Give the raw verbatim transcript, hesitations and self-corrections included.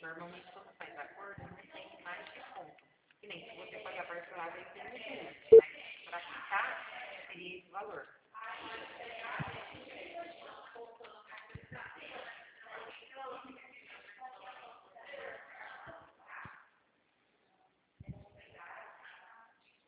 normalmente quando faz acordo não tem mais desconto. Que nem se você pagar parcelado aí tem um juros, mas para quitar seria esse valor.